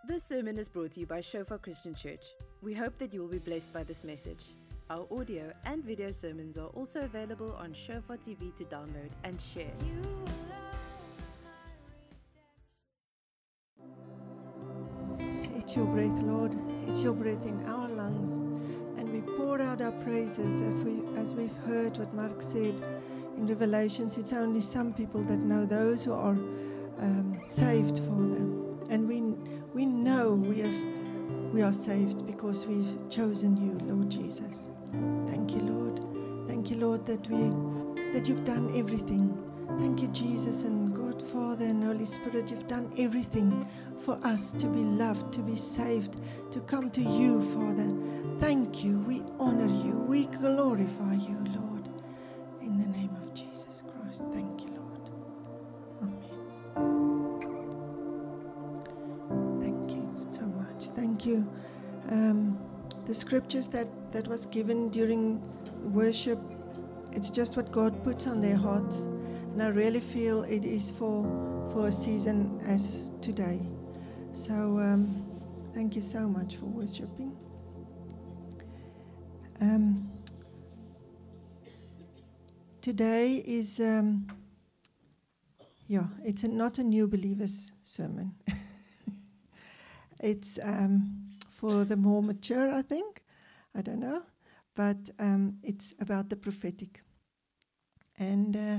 This sermon is brought to you by Shofar Christian Church. We hope that you will be blessed by this message. Our audio and video sermons are also available on Shofar TV to download and share. It's your breath, Lord. It's your breath in our lungs. And we pour out our praises as we've heard what Mark said in Revelations. It's only some people that know those who are saved for them. And we know we are saved because we've chosen you, Lord Jesus. Thank you, Lord. Thank you, Lord, that you've done everything. Thank you, Jesus and God, Father and Holy Spirit. You've done everything for us to be loved, to be saved, to come to you, Father. Thank you. We honor you. We glorify you, Lord. In the name of Jesus Christ. Thank you, Lord. Amen. Thank you so much. Thank you. The scriptures that was given during worship, it's just what God puts on their hearts. And I really feel it is for a season as today. So thank you so much for worshiping. Today is, it's not a new believers sermon. It's for the more mature, I think. I don't know. But it's about the prophetic. And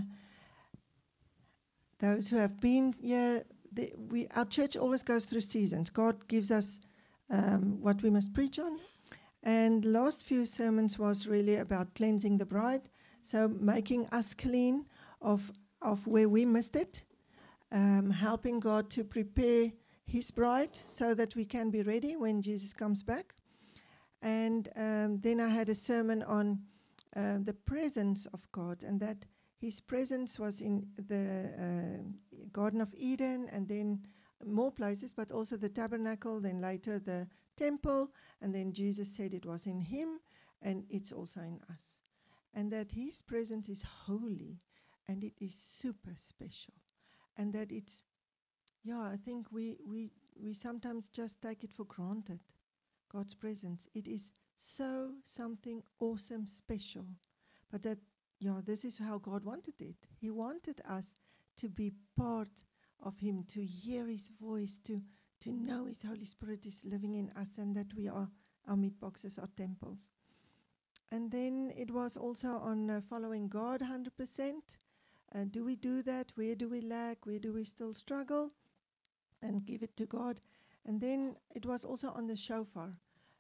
those who have been here, our church always goes through seasons. God gives us what we must preach on. And the last few sermons was really about cleansing the bride. So making us clean of where we missed it. Helping God to prepare his bride so that we can be ready when Jesus comes back. And then I had a sermon on the presence of God, and that his presence was in the Garden of Eden, and then more places, but also the tabernacle, then later the temple, and then Jesus said it was in him, and it's also in us. And that his presence is holy, and it is super special. And that it's, I think we sometimes just take it for granted, God's presence. It is so something awesome, special. But that, this is how God wanted it. He wanted us to be part of him, to hear his voice, to know his Holy Spirit is living in us, and that we are, our meat boxes are temples. And then it was also on following God 100%. Do we do that? Where do we lack? Where do we still struggle? And give it to God. And then it was also on the shofar.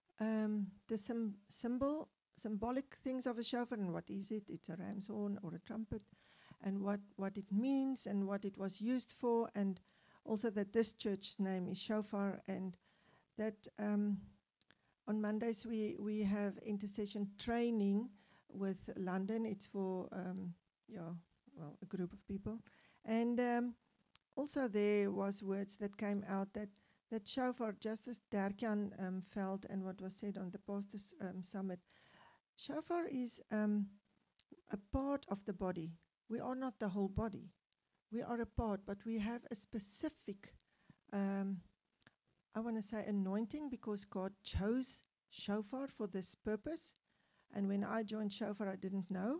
The symbolic things of a shofar, and what is it? It's a ram's horn or a trumpet, and what it means and what it was used for, and also that this church's name is Shofar, and that on Mondays we have intercession training with London. It's for a group of people, and also there was words that came out that shofar, just as Derkjan felt and what was said on the pastors' summit, shofar is a part of the body. We are not the whole body. We are a part, but we have a specific, I want to say anointing, because God chose shofar for this purpose. And when I joined shofar, I didn't know.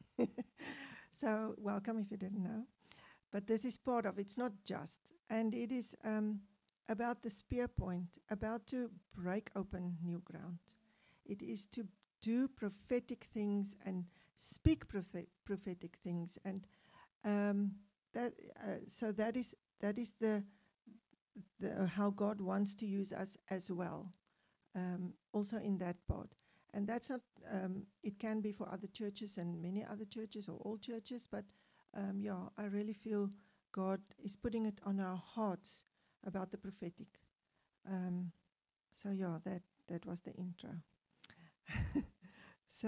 So welcome if you didn't know. But this is part of it. It's not just. And it is about the spear point, about to break open new ground. It is to do prophetic things and speak prophetic things. And that is the how God wants to use us as well, also in that part. And that's not, it can be for other churches and many other churches or all churches, but I really feel God is putting it on our hearts about the prophetic. That was the intro. So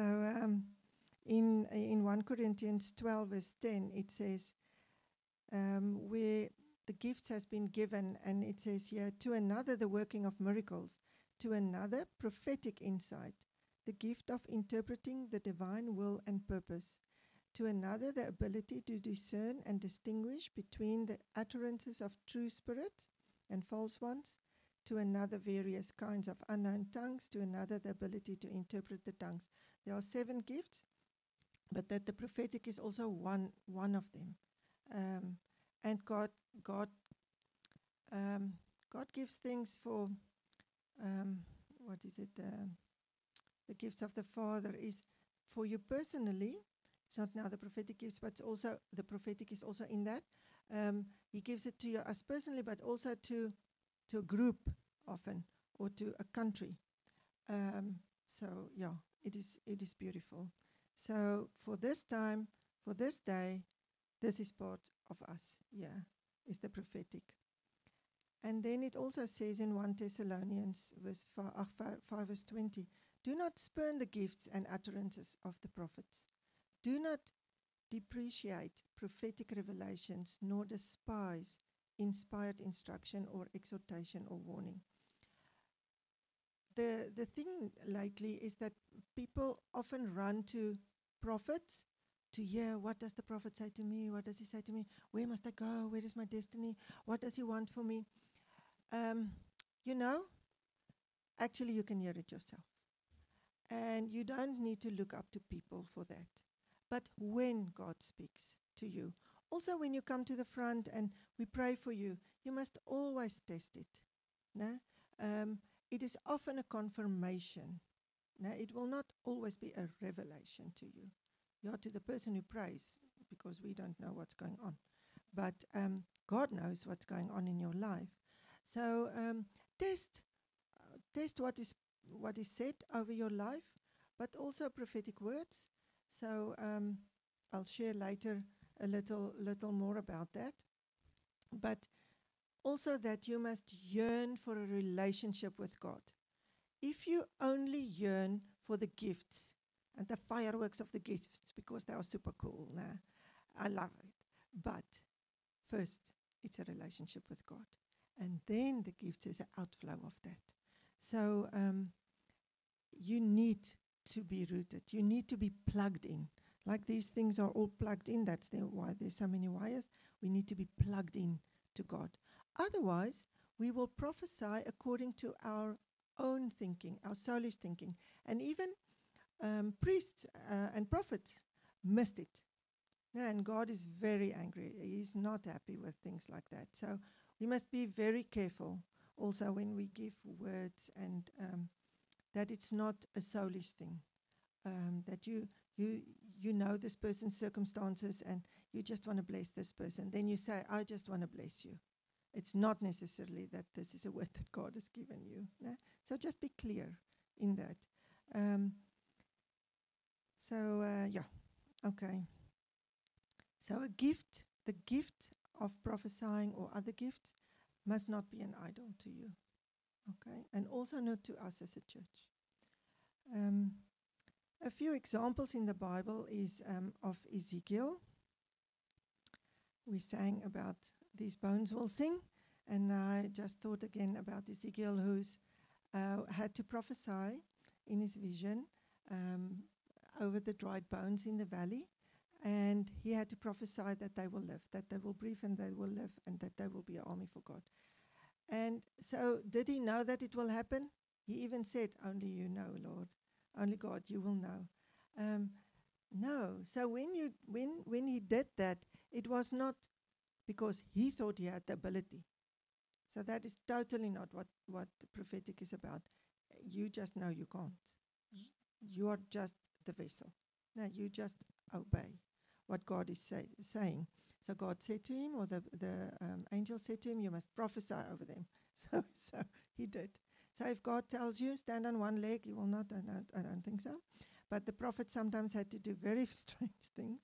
in 1 Corinthians 12 verse 10, it says, where the gifts has been given, and it says here, to another the working of miracles, to another prophetic insight, the gift of interpreting the divine will and purpose, to another the ability to discern and distinguish between the utterances of true spirits and false ones, to another various kinds of unknown tongues, to another the ability to interpret the tongues. There are 7 gifts, but that the prophetic is also one of them. And God gives things for, what is it? The gifts of the Father is for you personally. It's not now the prophetic gifts, but it's also the prophetic is also in that. He gives it to you as personally, but also to a group often, or to a country. So yeah, it is beautiful. So for this time, for this day, this is part of us. Yeah, is the prophetic. And then it also says in 1 Thessalonians 5 verse 20, do not spurn the gifts and utterances of the prophets. Do not depreciate prophetic revelations, nor despise inspired instruction or exhortation or warning. The thing lately is that people often run to prophets to hear, what does the prophet say to me? What does he say to me? Where must I go? Where is my destiny? What does he want for me? Actually you can hear it yourself. And you don't need to look up to people for that. But when God speaks to you, also when you come to the front and we pray for you, you must always test it. No? It is often a confirmation. No? It will not always be a revelation to you. You're to the person who prays, because we don't know what's going on. But God knows what's going on in your life. So test what is said over your life, but also prophetic words. So I'll share later a little more about that. But also that you must yearn for a relationship with God. If you only yearn for the gifts and the fireworks of the gifts, because they are super cool, nah, I love it. But first, it's a relationship with God. And then the gifts is an outflow of that. So you need to be rooted. You need to be plugged in. Like these things are all plugged in. That's why there's so many wires. We need to be plugged in to God. Otherwise, we will prophesy according to our own thinking, our soulish thinking. And even priests and prophets missed it. And God is very angry. He's not happy with things like that. So we must be very careful also when we give words, and that it's not a soulish thing. That you know this person's circumstances and you just want to bless this person. Then you say, I just want to bless you. It's not necessarily that this is a word that God has given you. No? So just be clear in that. Okay. So a gift, the gift of prophesying or other gifts must not be an idol to you. Okay, and also not to us as a church. A few examples in the Bible is of Ezekiel. We sang about these bones will sing, and I just thought again about Ezekiel, who's had to prophesy in his vision over the dried bones in the valley, and he had to prophesy that they will live, that they will breathe and they will live, and that they will be an army for God. And so did he know that it will happen? He even said, only you know, Lord. Only God, you will know. No. So when he did that, it was not because he thought he had the ability. So that is totally not what the prophetic is about. You just know you can't. You are just the vessel. No, you just obey what God is saying. So God said to him, or the angel said to him, you must prophesy over them. So he did. So if God tells you, stand on one leg, you will not. I don't think so. But the prophet sometimes had to do very strange things.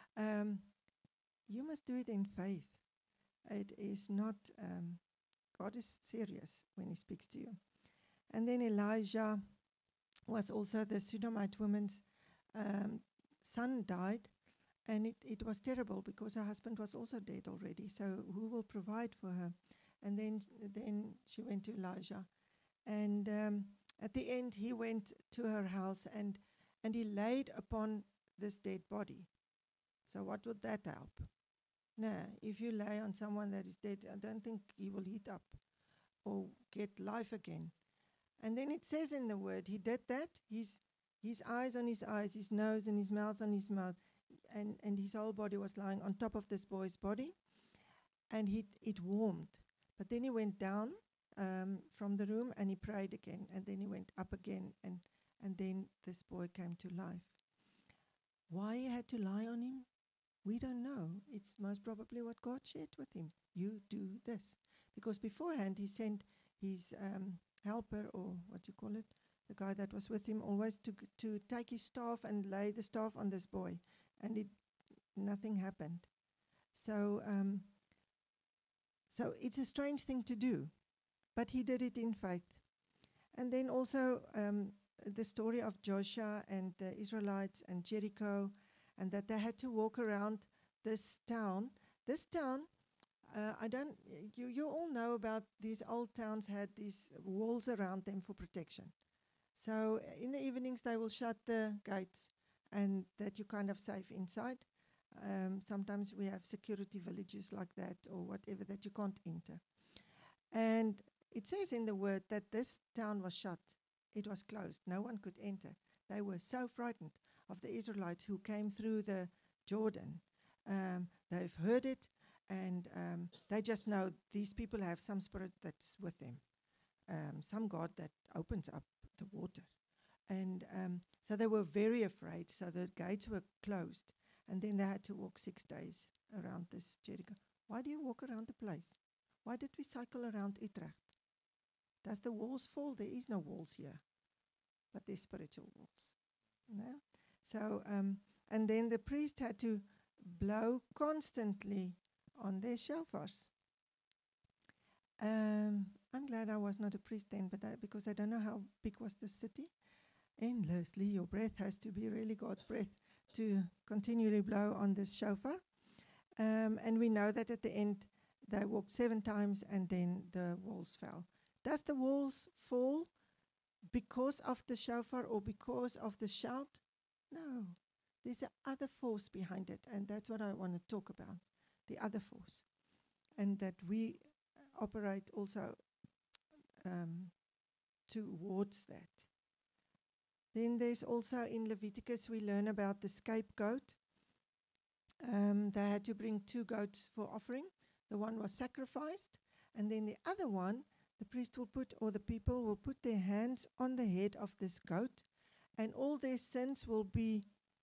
You must do it in faith. It is not, God is serious when he speaks to you. And then Elijah was also the Shunammite woman's son died. And it was terrible because her husband was also dead already. So who will provide for her? And then she went to Elijah. And at the end, he went to her house and he laid upon this dead body. So what would that help? No, if you lay on someone that is dead, I don't think he will heat up. or get life again. And then it says in the word, he did that. His eyes on his eyes, his nose and his mouth on his mouth, and his whole body was lying on top of this boy's body, and it warmed. But then he went down from the room and he prayed again, and then he went up again, and then this boy came to life. Why he had to lie on him, we don't know. It's most probably what God shared with him. You do this. Because beforehand he sent his helper, or what you call it, the guy that was with him, always to take his staff and lay the staff on this boy. And nothing happened. So it's a strange thing to do. But he did it in faith. And then also the story of Joshua and the Israelites and Jericho, and that they had to walk around this town. This town, you all know about these old towns had these walls around them for protection. So in the evenings they will shut the gates, and that you're kind of safe inside. Sometimes we have security villages like that or whatever that you can't enter. And it says in the word that this town was shut. It was closed. No one could enter. They were so frightened of the Israelites who came through the Jordan. They've heard it, and they just know these people have some spirit that's with them, some God that opens up the water. And so they were very afraid. So the gates were closed, and then they had to walk 6 days around this Jericho. Why do you walk around the place? Why did we cycle around Utrecht? Does the walls fall? There is no walls here, but there's spiritual walls. No? So, and then the priest had to blow constantly on their shofars. I'm glad I was not a priest then, but because I don't know how big was the city. Endlessly, your breath has to be really God's breath to continually blow on this shofar. And we know that at the end, they walked 7 times and then the walls fell. Does the walls fall because of the shofar or because of the shout? No. There's another force behind it, and that's what I want to talk about, the other force. And that we operate also towards that. Then there's also in Leviticus, we learn about the scapegoat. They had to bring 2 goats for offering. The one was sacrificed, and then the other one, the priest will put, or the people will put their hands on the head of this goat, and all their sins will be,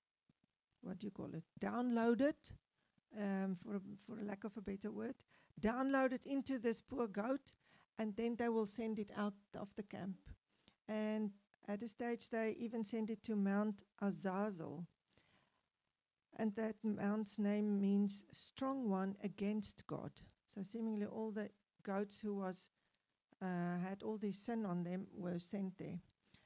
downloaded, for lack of a better word, downloaded into this poor goat, and then they will send it out of the camp. And at a stage, they even send it to Mount Azazel. And that mount's name means strong one against God. So seemingly all the goats who had all this sin on them were sent there.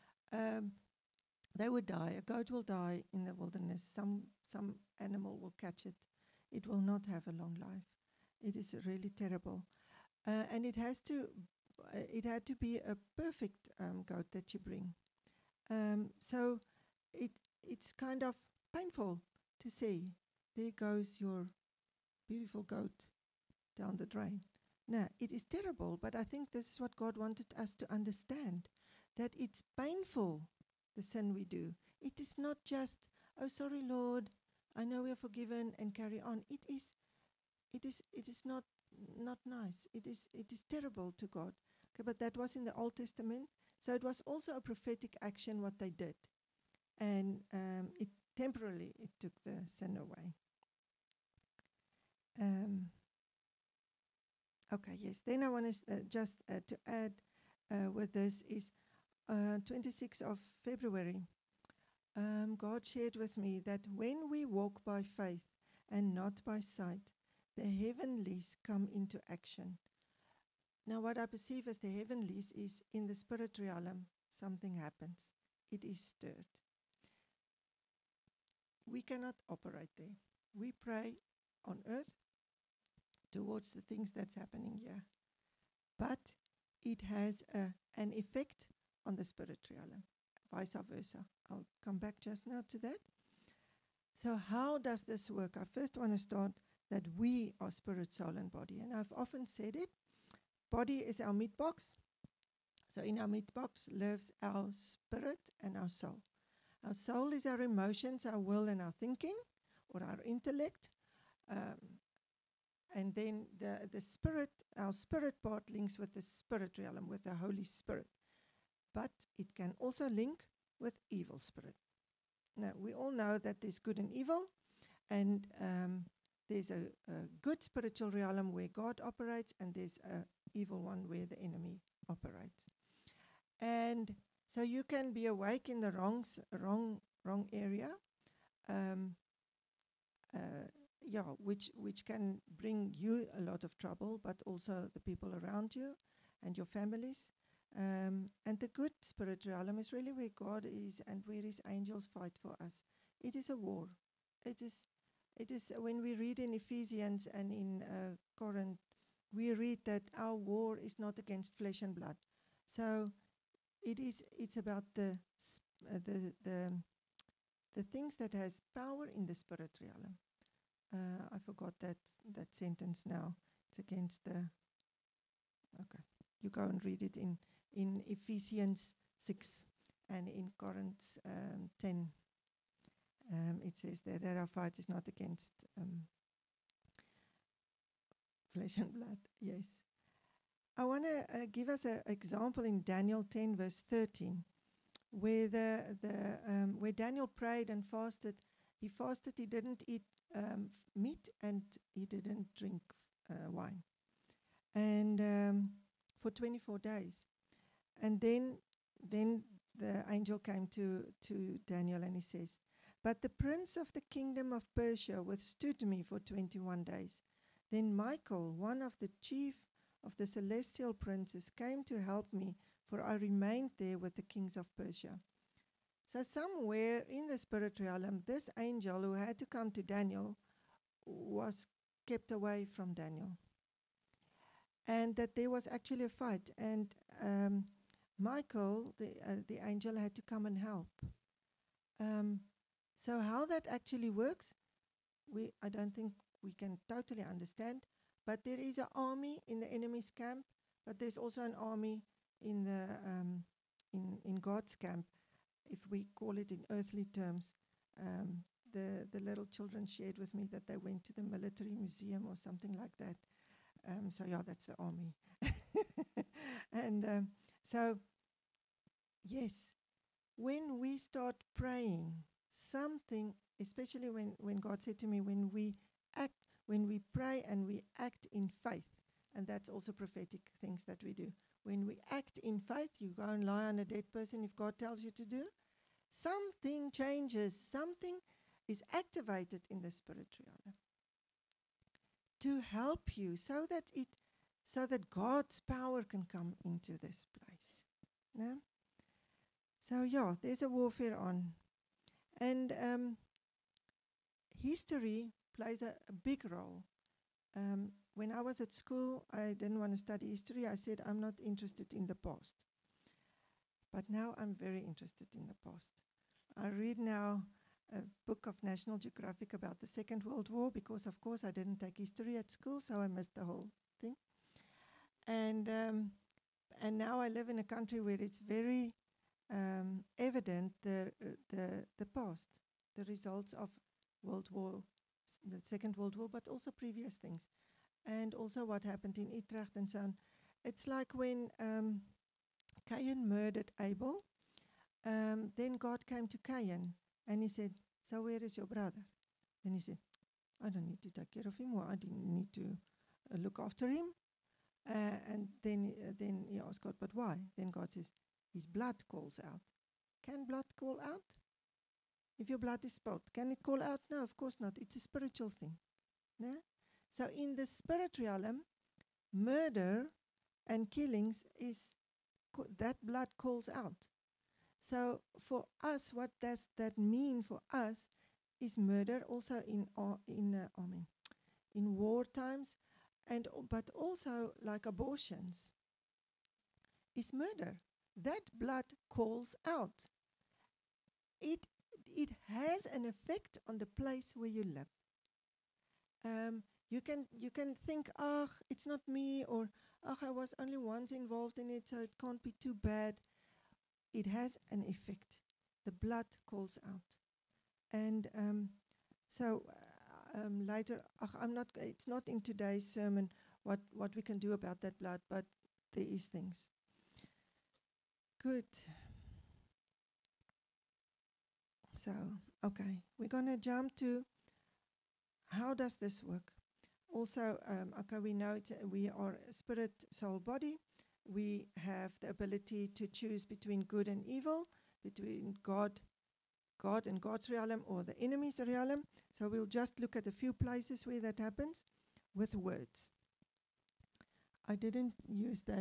They would die. A goat will die in the wilderness. Some animal will catch it. It will not have a long life. It is really terrible. And it had to be a perfect goat that you bring. So it's kind of painful to see, there goes your beautiful goat down the drain. Now, it is terrible, but I think this is what God wanted us to understand, that it's painful, the sin we do. It is not just, oh, sorry, Lord, I know we are forgiven, and carry on. It is not nice. It is terrible to God. Okay, but that was in the Old Testament. So it was also a prophetic action what they did. And it temporarily took the sin away. Okay, yes. Then I want to just to add with this is 26th of February. God shared with me that when we walk by faith and not by sight, the heavenlies come into action. Now, what I perceive as the heavenlies is in the spirit realm, something happens. It is stirred. We cannot operate there. We pray on earth towards the things that's happening here. But it has an effect on the spirit realm, vice versa. I'll come back just now to that. So how does this work? I first want to start that we are spirit, soul, and body. And I've often said it. body is our meat box. So in our meat box lives our spirit and our soul. Our soul is our emotions, our will, and our thinking, or our intellect. And then the spirit, our spirit part links with the spirit realm, with the Holy Spirit. But it can also link with evil spirit. Now, we all know that there's good and evil, and there's a good spiritual realm where God operates, and there's an evil one where the enemy operates. And so you can be awake in the wrong area, which can bring you a lot of trouble, but also the people around you and your families. And the good spirit realm is really where God is and where His angels fight for us. It is a war. It is when we read in Ephesians and in Corinth, we read that our war is not against flesh and blood. So it's about the things that has power in the spirit realm. I forgot that sentence now. It's against the. Okay, you go and read it in Ephesians 6 and in Corinth 10. It says that our fight is not against flesh and blood. Yes. I want to give us an example in Daniel 10 verse 13, where where Daniel prayed and fasted. He fasted. He didn't eat meat and he didn't drink wine, and for 24 days. And then the angel came to Daniel and he says, "But the prince of the kingdom of Persia withstood me for 21 days. Then Michael, one of the chief of the celestial princes, came to help me, for I remained there with the kings of Persia." So somewhere in the spirit realm, this angel who had to come to Daniel was kept away from Daniel. And that there was actually a fight. And Michael, the angel, had to come and help. So how that actually works, I don't think we can totally understand. But there is an army in the enemy's camp, but there's also an army in the in God's camp, if we call it in earthly terms. The little children shared with me that they went to the military museum or something like that. So yeah, that's the army. And so, yes, when we start praying, something, especially when God said to me, when we pray and we act in faith, and that's also prophetic things that we do. When we act in faith, you go and lie on a dead person if God tells you to do, something changes, something is activated in the spirit realm to help you so that God's power can come into this place. No? So yeah, there's a warfare on. And history plays a big role. When I was at school, I didn't want to study history. I said, I'm not interested in the past. But now I'm very interested in the past. I read now a book of National Geographic about the Second World War because, of course, I didn't take history at school, so I missed the whole thing. And now I live in a country where it's very evident the past, the results of World War, the Second World War, but also previous things, and also what happened in Utrecht and so on. It's like when Cain murdered Abel, then God came to Cain and he said, "So where is your brother?" And he said, "I don't need to take care of him, or I didn't need to look after him." And then he asked God, "But why?" Then God says, "His blood calls out." Can blood call out? If your blood is spilled, can it call out? No, of course not. It's a spiritual thing. No? So in the spirit realm, murder and killings that blood calls out. So for us, what does that mean for us is murder also in war times, but also like abortions is murder. That blood calls out. It has an effect on the place where you live. You can think, it's not me, or oh, I was only once involved in it, so it can't be too bad. It has an effect. The blood calls out. And later, it's not in today's sermon what we can do about that blood, but there is things. Good. So, okay, we're going to jump to how does this work? Also, we know we are spirit, soul, body. We have the ability to choose between good and evil, between God and God's realm or the enemy's realm. So we'll just look at a few places where that happens with words. I didn't use that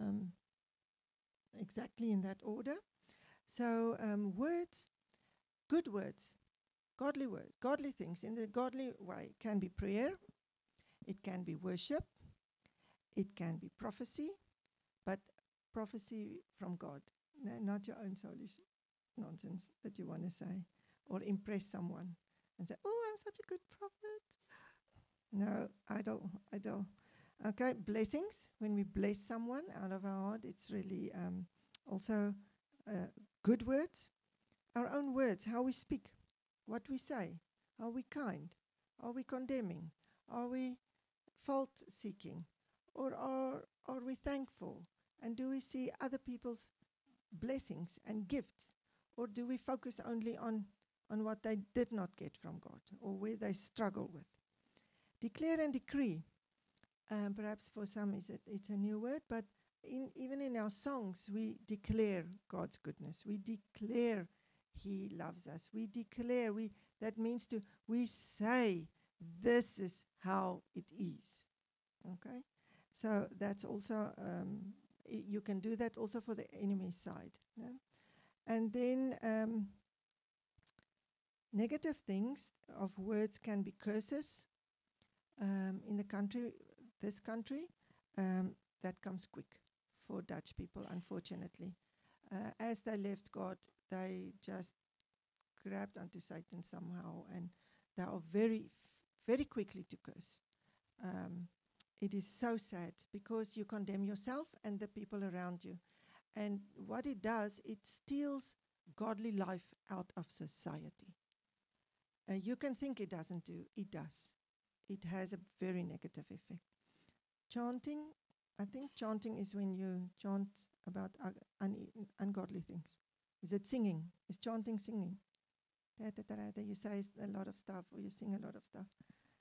exactly in that order. So words, good words, godly things in the godly way can be prayer, it can be worship, it can be prophecy, but prophecy from God, not your own soulish nonsense that you want to say or impress someone and say, oh, I'm such a good prophet. No, idle. Okay, blessings. When we bless someone out of our heart, it's really also good words. Our own words, how we speak, what we say. Are we kind? Are we condemning? Are we fault-seeking? Or are we thankful? And do we see other people's blessings and gifts? Or do we focus only on what they did not get from God or where they struggle with? Declare and decree. Perhaps for some it's a new word, but even in our songs, we declare God's goodness. We declare He loves us. We declare, that means we say, this is how it is. Okay? So that's also, you can do that also for the enemy's side. No? And then negative things of words can be curses. In this country, that comes quick for Dutch people, unfortunately. As they left God, they just grabbed onto Satan somehow, and they are very, very quickly to curse. It is so sad because you condemn yourself and the people around you. And what it does, it steals godly life out of society. You can think it doesn't do, it does. It has a very negative effect. Chanting, I think chanting is when you chant about ungodly things. Is it singing? Is chanting singing? You say a lot of stuff or you sing a lot of stuff.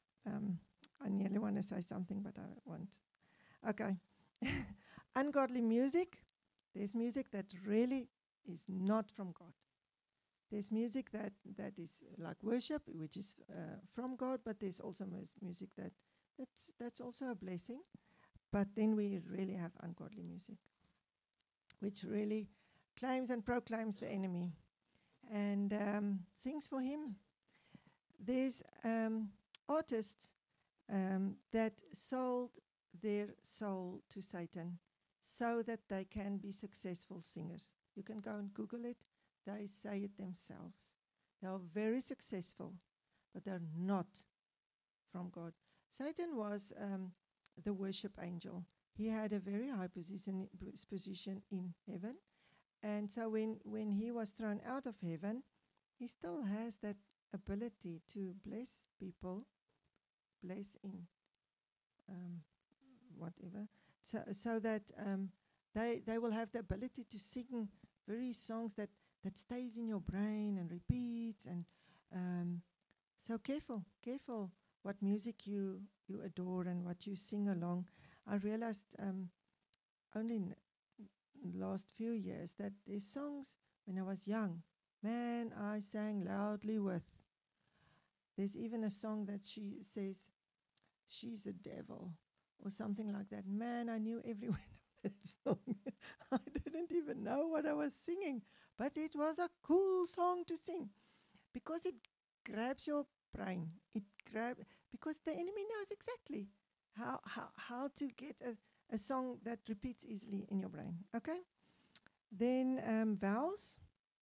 I nearly want to say something, but I won't. Okay. Ungodly music. There's music that really is not from God. There's music that is like worship, which is from God, but there's also music that's also a blessing. But then we really have ungodly music, which really claims and proclaims the enemy and sings for him. There's artists that sold their soul to Satan so that they can be successful singers. You can go and Google it. They say it themselves. They are very successful, but they're not from God. Satan was the worship angel. He had a very high position in heaven. And so when he was thrown out of heaven, he still has that ability to bless people, bless in whatever, so that they will have the ability to sing very songs that stays in your brain and repeats. And so careful what music you adore and what you sing along. I realized only in the last few years that there's songs when I was young, man, I sang loudly with. There's even a song that she says, she's a devil, or something like that. Man, I knew every word of that song. I didn't even know what I was singing, but it was a cool song to sing because it grabs your brain. Because the enemy knows exactly how to get a song that repeats easily in your brain. Okay? Then vows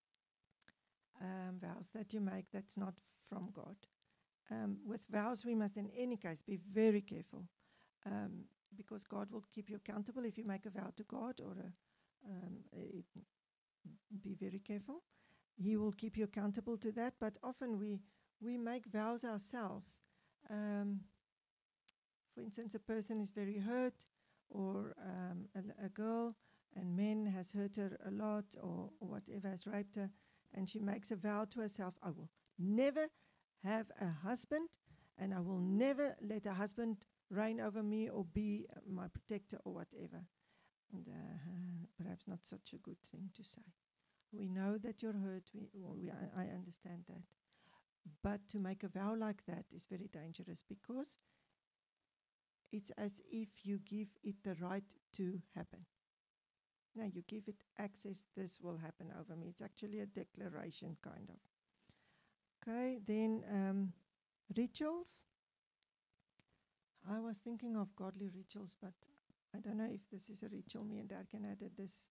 that you make that's not from God. With vows, we must in any case be very careful. because God will keep you accountable if you make a vow to God, or be very careful. He will keep you accountable to that, but often we make vows ourselves. For instance, a person is very hurt, or a girl and men has hurt her a lot, or whatever, has raped her, and she makes a vow to herself, I will never have a husband, and I will never let a husband reign over me or be my protector or whatever. And perhaps not such a good thing to say. We know that you're hurt, I understand that. But to make a vow like that is very dangerous, because it's as if you give it the right to happen. Now you give it access, this will happen over me. It's actually a declaration, kind of. Okay, then rituals. I was thinking of godly rituals, but I don't know if this is a ritual. Me and Dad can add this.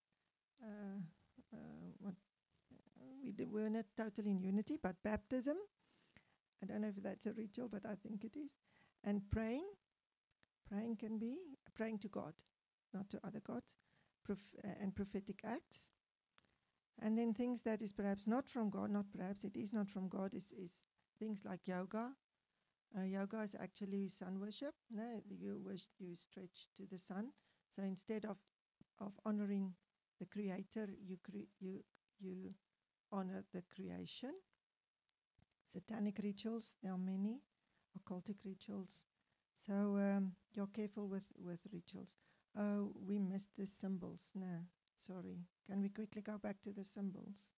We're not totally in unity, but baptism. I don't know if that's a ritual, but I think it is. And praying. Praying can be praying to God, not to other gods. And prophetic acts. And then things that is perhaps not from God, not perhaps, it is not from God, is things like yoga. Yoga is actually sun worship. No, you stretch to the sun. So instead of honoring the Creator, you honor the creation. Satanic rituals, there are many. Occultic rituals. So you're careful with rituals. Oh, we missed the symbols. No, sorry. Can we quickly go back to the symbols?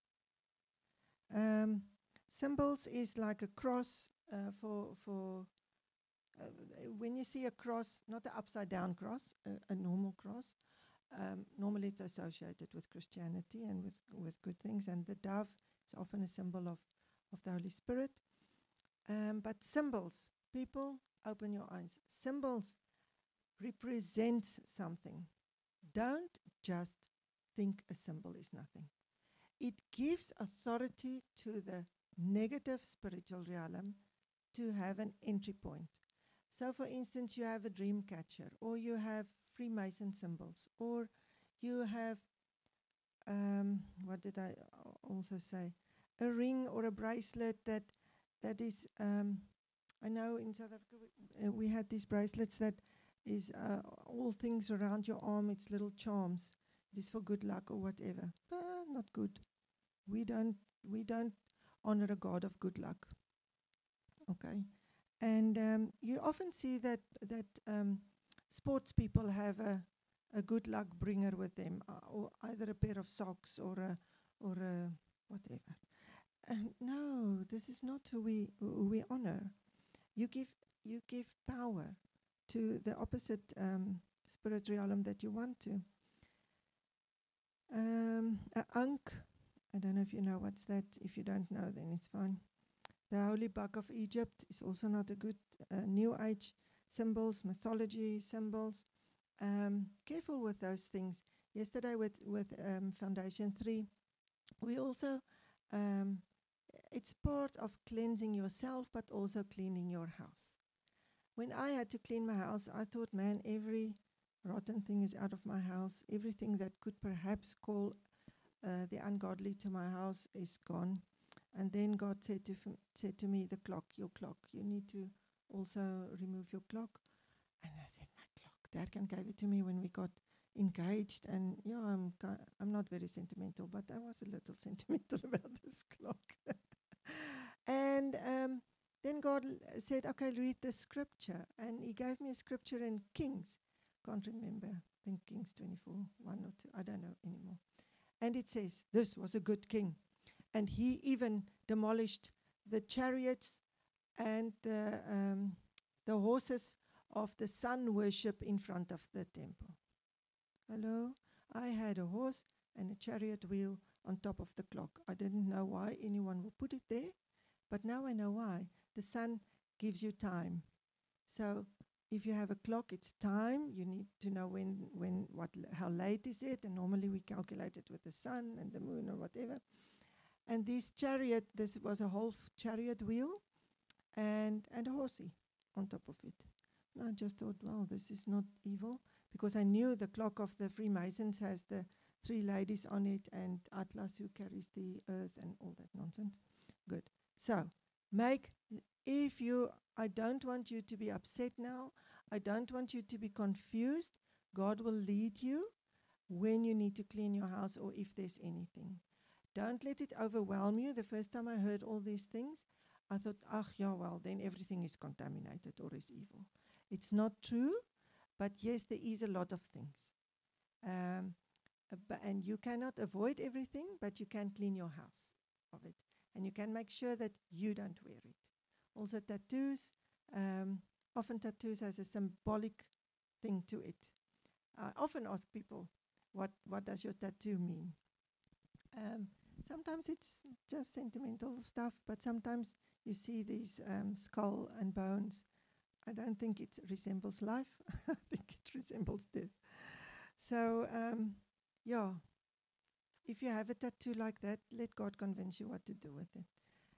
Symbols is like a cross for when you see a cross, not an upside down cross, a normal cross. Normally it's associated with Christianity and with good things, and the dove is often a symbol of the Holy Spirit. But symbols, people, open your eyes. Symbols represents something. Don't just think a symbol is nothing. It gives authority to the negative spiritual realm to have an entry point. So for instance, you have a dream catcher, or you have Freemason symbols, or you have, what did I also say? A ring or a bracelet that is, I know in South Africa we had these bracelets that is all things around your arm, it's little charms. It is for good luck or whatever. Not good. We don't honor a God of good luck. Okay. And you often see that sports people have a good luck bringer with them, or either a pair of socks or a whatever. No, this is not who we honor. You give power to the opposite spirit realm that you want to. Ankh, I don't know if you know what's that. If you don't know, then it's fine. The Holy Buck of Egypt is also not a good New Age symbols, mythology symbols. Careful with those things. Yesterday with Foundation 3, we also, it's part of cleansing yourself, but also cleaning your house. When I had to clean my house, I thought, man, every rotten thing is out of my house. Everything that could perhaps call the ungodly to my house is gone. And then God said to me, the clock, your clock, you need to also remove your clock. And I said, my clock. Dad gave it to me when we got engaged. And yeah, I'm not very sentimental, but I was a little sentimental about this clock. And then God said, okay, read the scripture. And he gave me a scripture in Kings. Can't remember. I think Kings 24, 1 or 2. I don't know anymore. And it says, this was a good king. And he even demolished the chariots and the horses of the sun worship in front of the temple. Hello? I had a horse and a chariot wheel on top of the clock. I didn't know why anyone would put it there, but now I know why. The sun gives you time. So if you have a clock, it's time. You need to know how late is it, and normally we calculate it with the sun and the moon or whatever. And this was a whole chariot wheel and a horsey on top of it. I just thought, well, this is not evil, because I knew the clock of the Freemasons has the 3 ladies on it, and Atlas who carries the earth and all that nonsense. Good. So, I don't want you to be upset now. I don't want you to be confused. God will lead you when you need to clean your house or if there's anything. Don't let it overwhelm you. The first time I heard all these things, I thought, yeah, well, then everything is contaminated or is evil. It's not true, but yes, there is a lot of things. And you cannot avoid everything, but you can clean your house of it. And you can make sure that you don't wear it. Also tattoos, often tattoos has a symbolic thing to it. I often ask people, what does your tattoo mean? Sometimes it's just sentimental stuff, but sometimes you see these skull and bones. I don't think it resembles life. I think it resembles death. So, if you have a tattoo like that, let God convince you what to do with it.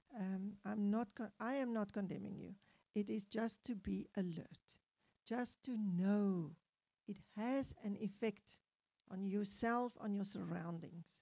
I am not condemning you. It is just to be alert, just to know it has an effect on yourself, on your surroundings.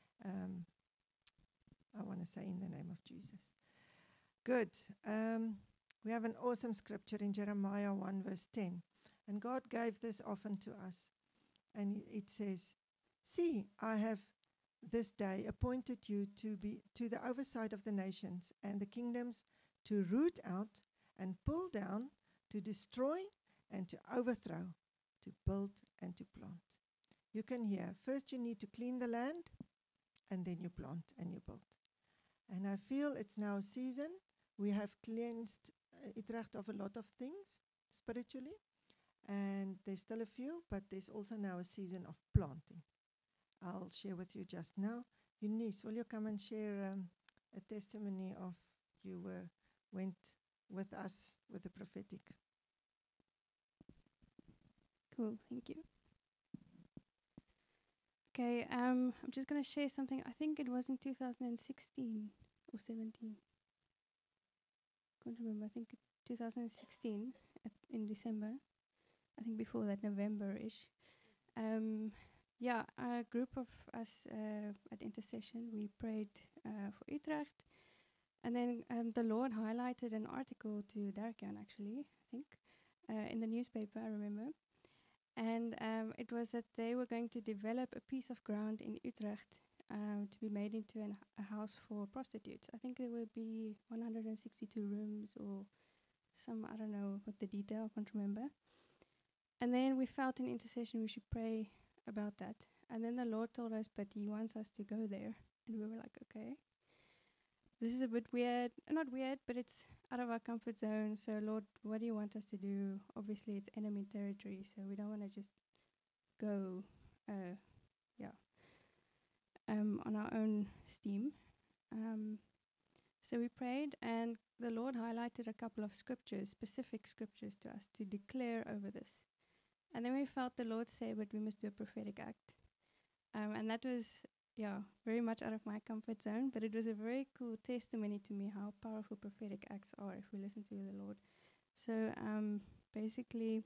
I want to say in the name of Jesus. Good. We have an awesome scripture in Jeremiah 1 verse 10. And God gave this often to us. And it says, "See, I have this day appointed you to be to the oversight of the nations and the kingdoms, to root out and pull down, to destroy and to overthrow, to build and to plant." You can hear, first you need to clean the land, and then you plant and you build. And I feel it's now a season. We have cleansed Utrecht of a lot of things spiritually, and there's still a few, but there's also now a season of planting. I'll share with you just now. Eunice, will you come and share a testimony of you went with us with the prophetic? Cool, thank you. Okay, I'm just going to share something. I think it was in 2016 or 17. Can't remember. I think 2016 in December. I think before that, November-ish. A group of us at Intercession, we prayed for Utrecht. And then the Lord highlighted an article to Dirk-Jan, actually, I think, in the newspaper, I remember. And it was that they were going to develop a piece of ground in Utrecht to be made into a house for prostitutes. I think there would be 162 rooms or some, I don't know what the detail, I can't remember. And then we felt in Intercession we should pray about that. And then the Lord told us, but He wants us to go there. And we were like, okay. This is a bit weird. Not weird, but it's out of our comfort zone. So, Lord, what do you want us to do? Obviously, it's enemy territory, so we don't want to just go, on our own steam. So we prayed, and the Lord highlighted a couple of scriptures, specific scriptures to us to declare over this. And then we felt the Lord say, but we must do a prophetic act. And that was, very much out of my comfort zone, but it was a very cool testimony to me how powerful prophetic acts are if we listen to the Lord. So basically,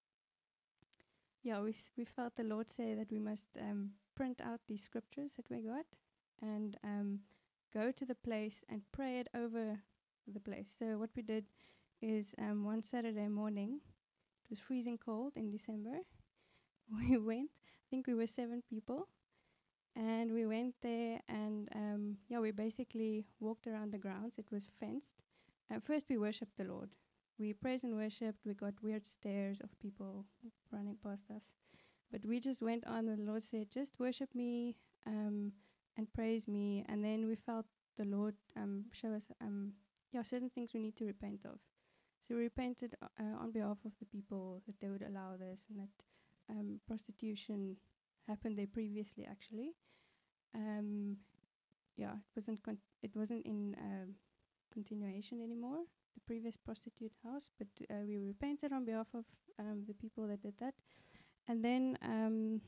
we felt the Lord say that we must print out these scriptures that we got and go to the place and pray it over the place. So what we did is one Saturday morning, it was freezing cold in December, we went, I think we were 7 people, and we went there and we basically walked around the grounds. It was fenced. First we worshipped the Lord. We praised and worshipped. We got weird stares of people running past us. But we just went on, and the Lord said, just worship me and praise me. And then we felt the Lord show us certain things we need to repent of. So we repented on behalf of the people that they would allow this, and that prostitution happened there previously, actually. It wasn't in continuation anymore, the previous prostitute house, but we repented on behalf of the people that did that. And then,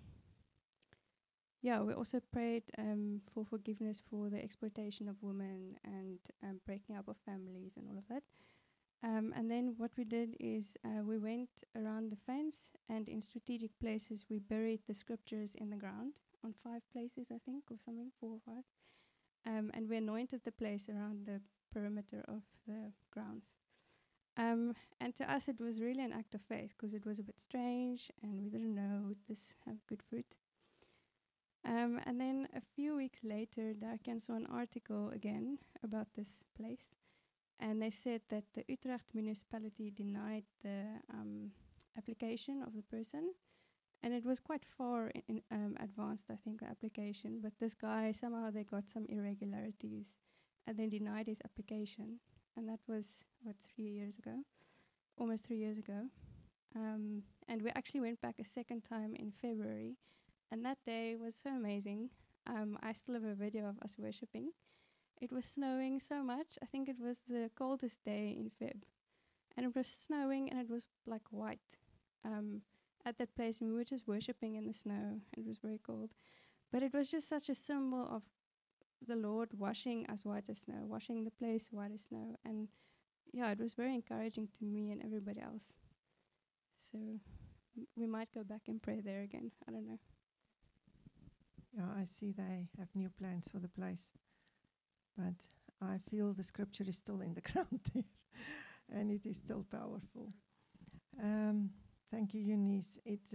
we also prayed for forgiveness for the exploitation of women and breaking up of families and all of that. And then what we did is we went around the fence, and in strategic places we buried the scriptures in the ground on 5 places, I think, or something, 4 or 5. And we anointed the place around the perimeter of the grounds. And to us it was really an act of faith, because it was a bit strange and we didn't know would this have good fruit. And then a few weeks later, Darkan saw an article again about this place, and they said that the Utrecht municipality denied the application of the person, and it was quite far in advanced, I think, the application. But this guy, somehow they got some irregularities, and they denied his application, and that was, 3 years ago, almost 3 years ago. And we actually went back a second time in February, and that day was so amazing. I still have a video of us worshipping. It was snowing so much. I think it was the coldest day in Feb. And it was snowing, and it was like white at that place. And we were just worshipping in the snow. It was very cold. But it was just such a symbol of the Lord washing us white as snow, washing the place white as snow. And yeah, it was very encouraging to me and everybody else. So we might go back and pray there again. I don't know. Yeah, I see they have new plans for the place. But I feel the scripture is still in the ground there. And it is still powerful. Thank you, Eunice.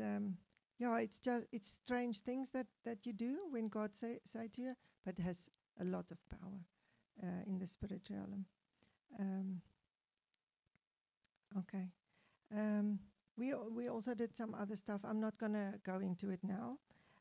It's strange things that you do when God say to you, but it has a lot of power in the spirit realm. Okay. We also did some other stuff. I'm not going to go into it now.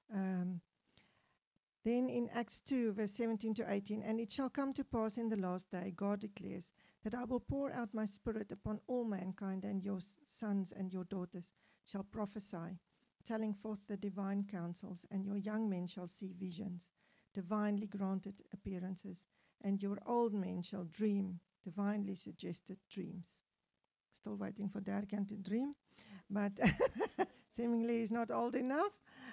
Then in Acts 2, verse 17 to 18, and it shall come to pass in the last day, God declares, that I will pour out my spirit upon all mankind, and your sons and your daughters shall prophesy, telling forth the divine counsels, and your young men shall see visions, divinely granted appearances, and your old men shall dream divinely suggested dreams. Still waiting for Darkan to dream, but seemingly he's not old enough.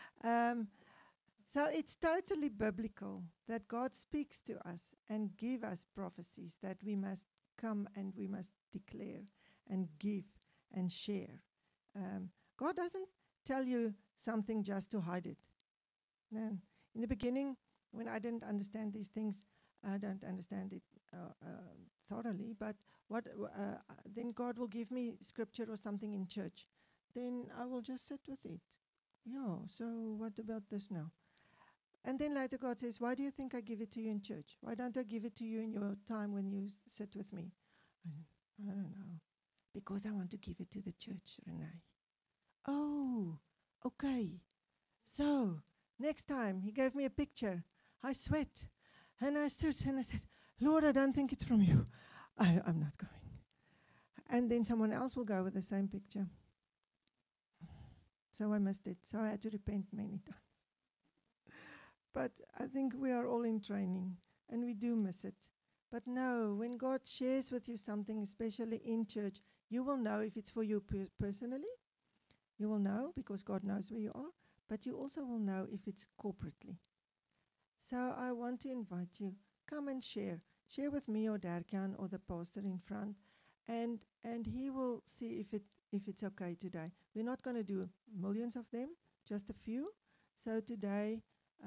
So it's totally biblical that God speaks to us and give us prophecies that we must come and we must declare and give and share. God doesn't tell you something just to hide it. No. In the beginning, when I didn't understand these things, I don't understand it thoroughly, but then God will give me scripture or something in church. Then I will just sit with it. Yeah, so what about this now? And then later God says, why do you think I give it to you in church? Why don't I give it to you in your time when you sit with me? I don't know. Because I want to give it to the church, Renee. Oh, okay. So, next time he gave me a picture. I sweat. And I stood and I said, Lord, I don't think it's from you. I'm not going. And then someone else will go with the same picture. So I missed it. So I had to repent many times. But I think we are all in training, and we do miss it. But no, when God shares with you something, especially in church, you will know if it's for you personally. You will know because God knows where you are, but you also will know if it's corporately. So I want to invite you, come and share. Share with me or Darkan or the pastor in front, and he will see if it's okay today. We're not going to do millions of them, just a few. So today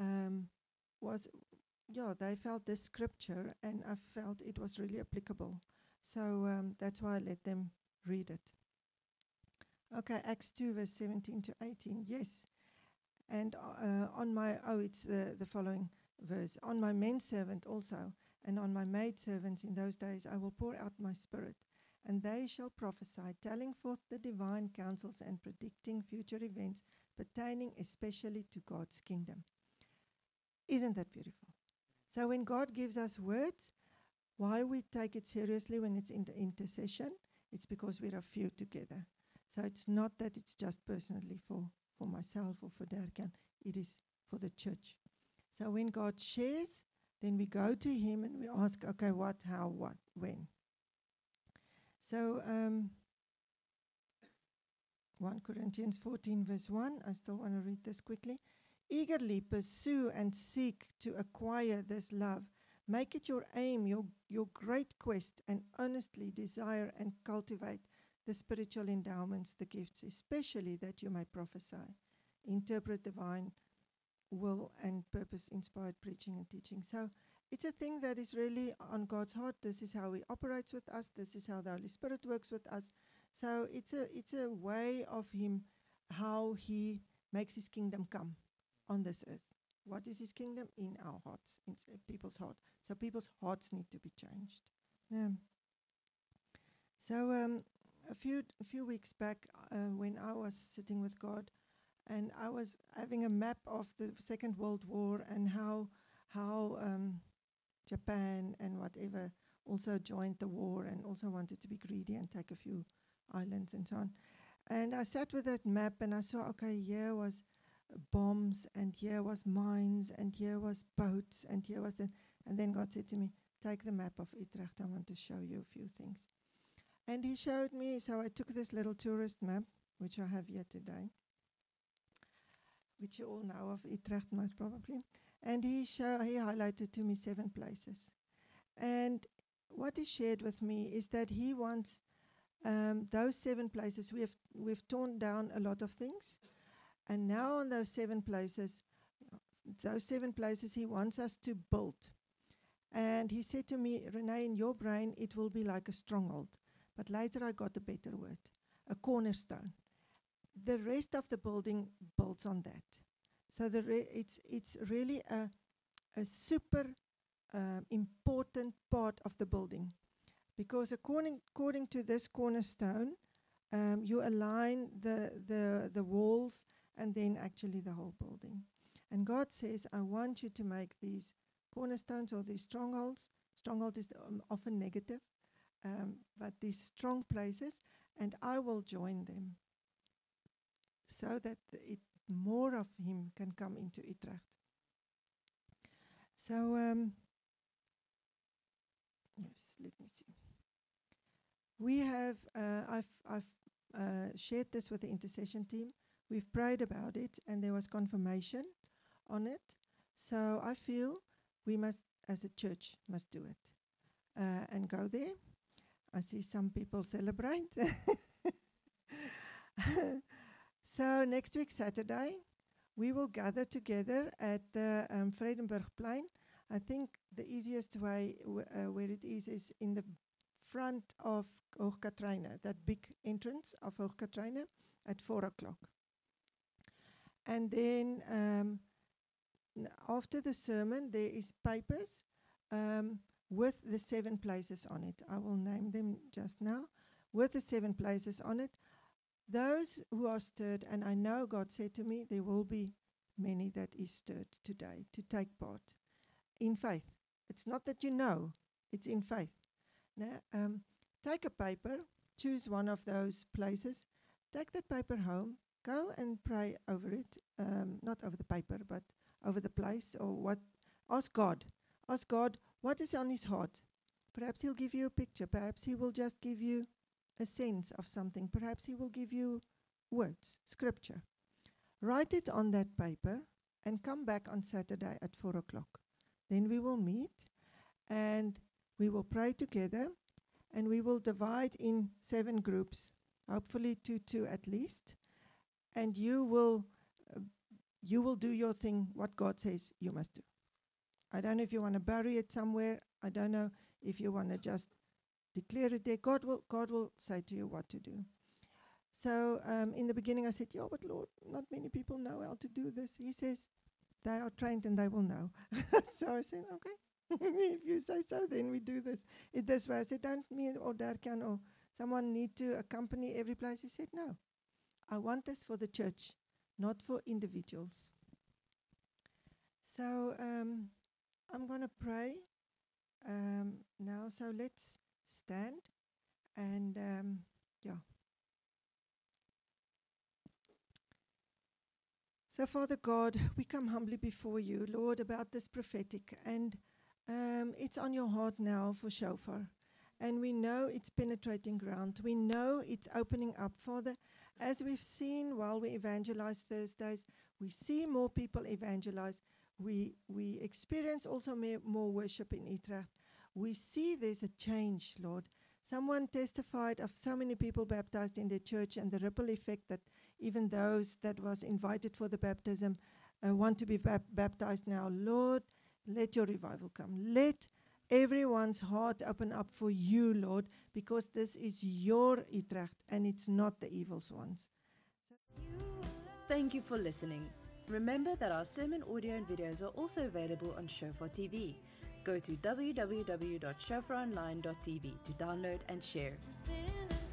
they felt this scripture, and I felt it was really applicable. So that's why I let them read it. Okay, Acts 2, verse 17 to 18. Yes. And it's the following verse. On my menservant also, and on my maidservants in those days, I will pour out my spirit, and they shall prophesy, telling forth the divine counsels and predicting future events pertaining especially to God's kingdom. Isn't that beautiful? So when God gives us words, why we take it seriously when it's in the intercession, it's because we are few together. So it's not that it's just personally for myself or for Darkan. It is for the church. So when God shares, then we go to him and we ask, okay, what, how, what, when. So 1 Corinthians 14 verse 1, I still want to read this quickly. Eagerly pursue and seek to acquire this love, Make it your aim, your great quest, and honestly desire and cultivate the spiritual endowments, the gifts, especially that you may prophesy, interpret divine will and purpose inspired preaching and teaching. So it's a thing that is really on God's heart. This is how He operates with us. This is how the Holy Spirit works with us. So it's a way of Him, how He makes His kingdom come on this earth. What is His kingdom? In our hearts, in people's heart. So people's hearts need to be changed. Yeah. So a few weeks back, when I was sitting with God, and I was having a map of the Second World War and how Japan and whatever also joined the war and also wanted to be greedy and take a few islands and so on. And I sat with that map and I saw, okay, here was bombs and here was mines and here was boats and here was and then God said to me, take the map of Utrecht, I want to show you a few things. And He showed me, so I took this little tourist map, which I have here today, which you all know of Utrecht most probably. And he highlighted to me 7 places. And what he shared with me is that he wants those 7 places. We've torn down a lot of things. And now on those 7 places, he wants us to build. And he said to me, Renee, in your brain, it will be like a stronghold. But later I got a better word, a cornerstone. The rest of the building builds on that. So it's really a super important part of the building, because according to this cornerstone, you align the walls and then actually the whole building. And God says, I want you to make these cornerstones or these strongholds. Stronghold is often negative, but these strong places, and I will join them so that more of Him can come into Utrecht. So, yes, let me see. We have, I've shared this with the intercession team. We've prayed about it, and there was confirmation on it. So I feel we must, as a church, must do it and go there. I see some people celebrate. So next week, Saturday, we will gather together at the Vredenburgplein. I think the easiest way where it is in the front of Hoogkaterijne, that big entrance of Hoogkaterijne at 4 o'clock. And then after the sermon, there is papers with the 7 places on it. I will name them just now, with the 7 places on it. Those who are stirred, and I know God said to me, there will be many that is stirred today to take part in faith. It's not that you know, it's in faith. Now, take a paper, choose one of those places, take that paper home, go and pray over it, not over the paper, but over the place or what. Ask God, what is on His heart. Perhaps He'll give you a picture, perhaps He will just give you a sense of something. Perhaps He will give you words, scripture. Write it on that paper and come back on Saturday at 4 o'clock. Then we will meet and we will pray together, and we will divide in 7 groups, hopefully 2 at least. And you will do your thing, what God says you must do. I don't know if you want to bury it somewhere. I don't know if you want to just declare it there. God will say to you what to do. So in the beginning I said, yeah, but Lord, not many people know how to do this. He says, they are trained and they will know. So I said, okay, if you say so, then we do this. This way I said, don't me or Darkan or someone need to accompany every place. He said, no, I want this for the church, not for individuals. So I'm going to pray now. So let's stand and yeah. So Father God, we come humbly before you, Lord, about this prophetic, and it's on your heart now for Shofar. And we know it's penetrating ground. We know it's opening up. Father, as we've seen while we evangelize Thursdays, we see more people evangelize. we experience also more worship in Utrecht. We see there's a change, Lord. Someone testified of so many people baptized in the church and the ripple effect that even those that was invited for the baptism want to be baptized now. Lord, let your revival come. Let everyone's heart open up for you, Lord, because this is your Utrecht and it's not the evil ones. Thank you for listening. Remember that our sermon audio and videos are also available on Shofar TV. Go to www.shofaronline.tv to download and share.